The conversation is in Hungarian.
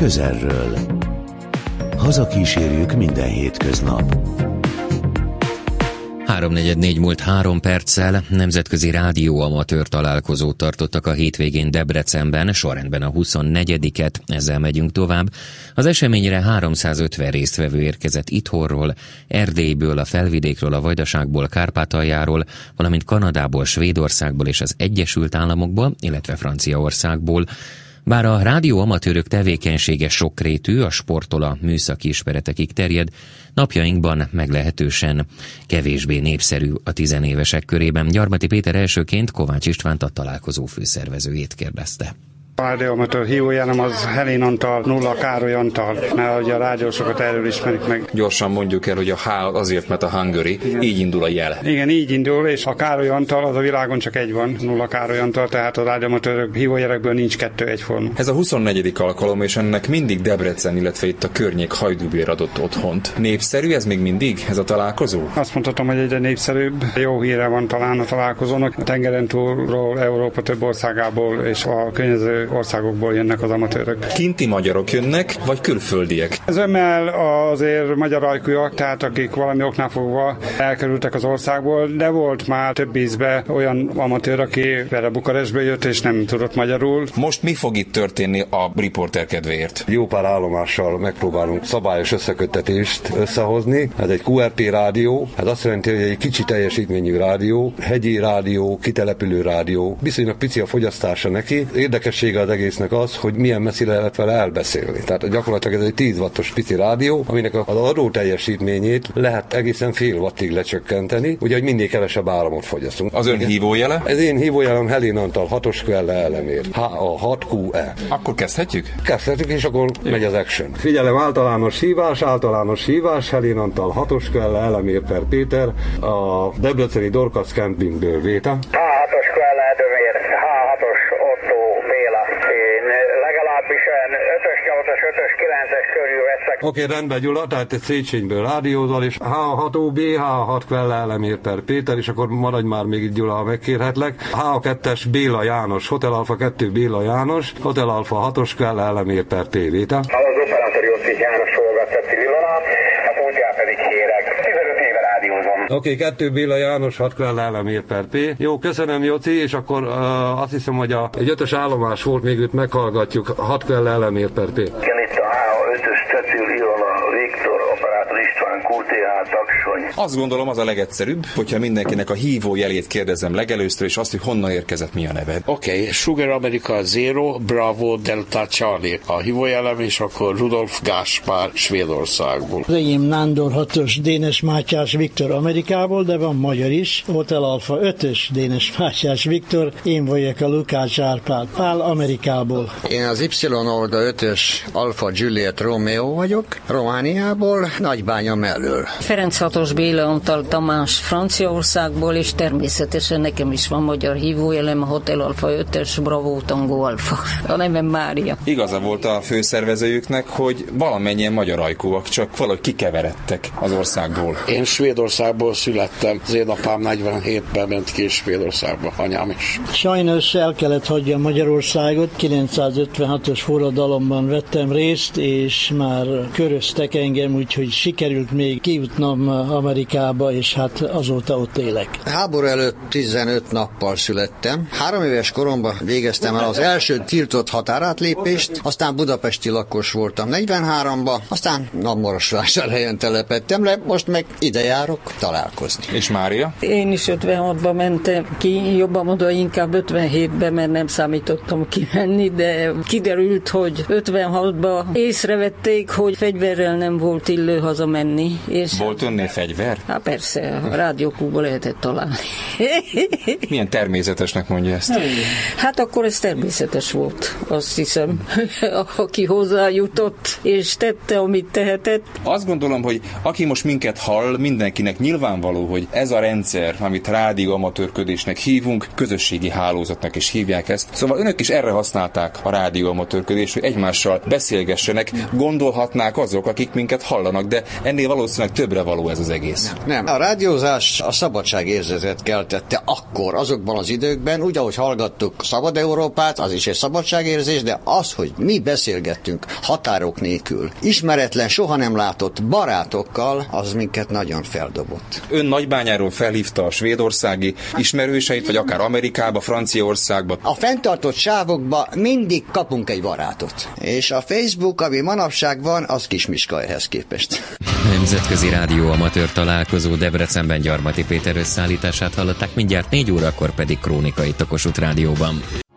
közelről. Hazakísérjük minden hétköznap. 3:44 múlt 3 perccel nemzetközi rádióamatőr találkozót tartottak a hétvégén Debrecenben, sorrendben a 24-et, ezzel megyünk tovább. Az eseményre 350 résztvevő érkezett itthonról, Erdélyből, a Felvidékről, a Vajdaságból, Kárpátaljáról, valamint Kanadából, Svédországból és az Egyesült Államokból, illetve Franciaországból. Bár a rádióamatőrök tevékenysége sokrétű, a sporttól a műszaki ismeretekig terjed, napjainkban meglehetősen kevésbé népszerű a tizenévesek körében. Gyarmati Péter elsőként Kovács Istvánt, a találkozó főszervezőjét kérdezte. A rádióamatőr hívójelem az Helén Antal, Nulla Károly Antal, mert ugye a rádiósokat erről ismerik meg. Gyorsan mondjuk el, hogy a H azért, mert a Hungary, igen. Így indul a jel. Igen, így indul, és a Károly Antal, az a világon csak egy van, Nulla Károly Antal, tehát a rádióamatőrök hívójelekből nincs 2 egyforma. Ez a 24. alkalom, és ennek mindig Debrecen, illetve itt a környék Hajdúbér adott otthont. Népszerű ez még mindig, ez a találkozó? Azt mondhatom, hogy egyre népszerűbb. Jó híre van talán a találkozónak. A tengeren túlról, Európa több országából és a környező országokból jönnek az amatőrök. Kinti magyarok jönnek, vagy külföldiek? Zömmel azért magyar ajkúak, tehát akik valami oknál fogva elkerültek az országból, de volt már több ízben olyan amatőr, aki erre Bukarestbe jött, és nem tudott magyarul. Most mi fog itt történni a riporter kedvéért? Jó pár állomással megpróbálunk szabályos összeköttetést összehozni. Ez egy QRP rádió, ez azt jelenti, hogy egy kicsi teljesítményű rádió, hegyi rádió, kitelepülő rádió. Viszonylag pici a fogyasztása neki. Érdekessége az egésznek az, hogy milyen messzire lehet vele elbeszélni. Tehát gyakorlatilag ez egy 10 wattos pici rádió, aminek az adó teljesítményét lehet egészen fél wattig lecsökkenteni, úgyhogy mindig kevesebb áramot fogyasztunk. Az ön hívójele? Ez én hívójelem Helén Antal 6-os Quelle elemér. HA6QE. Akkor kezdhetjük? Kezdhetjük, és akkor megy az action. Figyelem, általános hívás, Helén Antal 6-os Quelle elemér per Péter, a debreceni Dorkasz campingből Véta. H6-os Quelle elemér, H6-os Otto Béla. Én legalábbis 5-ös, 8-as, 5-ös, 9-es körül veszek. Oké, rendben Gyula, tehát egy Széchenyből rádiózol, és H6OB, H6 Quelle elemér per Péter, és akkor maradj már még itt Gyula, ha megkérhetlek. H2-es Béla János, Hotel Alfa 2 Béla János, Hotel Alfa 6-os Quelle elemér per P. Véta. Az operátor József János Solgat Cecil Ilona, a pontját pedig kérek. 15 éve rádiózom. Oké, 2 Béla János, 6 Quelle elemér per P. Jó, köszönöm Jóci, és akkor azt hiszem, hogy egy 5-ös állomás volt, még őt meghallgatjuk, 6 Quelle elemér per P. Igen, itt a H5-ös Cecil Ilona, Viktor, operátor István, QTH, Taksony. Azt gondolom, az a legegyszerűbb, hogyha mindenkinek a hívó jelét kérdezem legelőször, és azt, hogy honnan érkezett, mi a neved. Oké, Sugar America Zero, Bravo, Delta Charlie. A hívójelem, és akkor Rudolf Gáspár Svédországból. Az enyém Nándor 6-os Dénes Mátyás Viktor Amerikából, de van magyar is. Hotel Alfa 5-ös Dénes Mátyás Viktor, én vagyok a Lukács Árpád Pál Amerikából. Én az Y Orda 5-ös Alfa Juliet Romeo vagyok, Romániából, Nagybánya mellől. Ferenc 6-os Béla Antal Tamás Franciaországból, és természetesen nekem is van magyar hívójelem, a Hotel Alfa 5-ös Bravo Tango Alfa. A nevem Mária. Igaza volt a főszervezőjüknek, hogy valamennyien magyar ajkúak, csak valahogy kikeveredtek az országból. Én Svédországból születtem, az én apám 47-ben ment ki Svédországba, anyám is. Sajnos el kellett hagyjam Magyarországot, 956-os forradalomban vettem részt, és már köröztek engem, úgyhogy sikerült még kijutnom Amerikába, és hát azóta ott élek. Háború előtt 15 nappal születtem. 3 éves koromban végeztem el az első tiltott határátlépést, aztán budapesti lakos voltam 43-ban, aztán Marosvásárhelyen telepedtem le, most meg ide járok találkozni. És Mária? Én is 56-ban mentem ki, jobban mondva inkább 57-ben, mert nem számítottam kimenni, de kiderült, hogy 56-ban észrevették, hogy fegyverrel nem volt illő hazamenni. És volt önnél fegyver? Hát persze, a rádiókúban lehetett találni. Milyen természetesnek mondja ezt? Hát akkor ez természetes volt, azt hiszem. Aki hozzájutott, és tette, amit tehetett. Azt gondolom, hogy aki most minket hall, mindenkinek nyilvánvaló, hogy ez a rendszer, amit rádióamatőrködésnek hívunk, közösségi hálózatnak is hívják ezt. Szóval önök is erre használták a rádióamatőrködést, hogy egymással beszélgessenek, gondolhatnák azok, akik minket hallanak, de de ennél valószínűleg többre való ez az egész. Nem. A rádiózás a szabadságérzetet keltette akkor, azokban az időkben, úgy, ahogy hallgattuk Szabad Európát, az is egy szabadságérzés, de az, hogy mi beszélgettünk határok nélkül, ismeretlen, soha nem látott barátokkal, az minket nagyon feldobott. Ön Nagybányáról felhívta a svédországi ismerőseit, vagy akár Amerikába, Franciaországba. A fenntartott sávokba mindig kapunk egy barátot. És a Facebook, ami manapság van, az kismiska ehhez képest. Nemzetközi Rádió Amatőr találkozó Debrecenben Gyarmati Péter összeállítását hallották, mindjárt 4 órakor pedig Krónika itt a Kossuth Rádióban.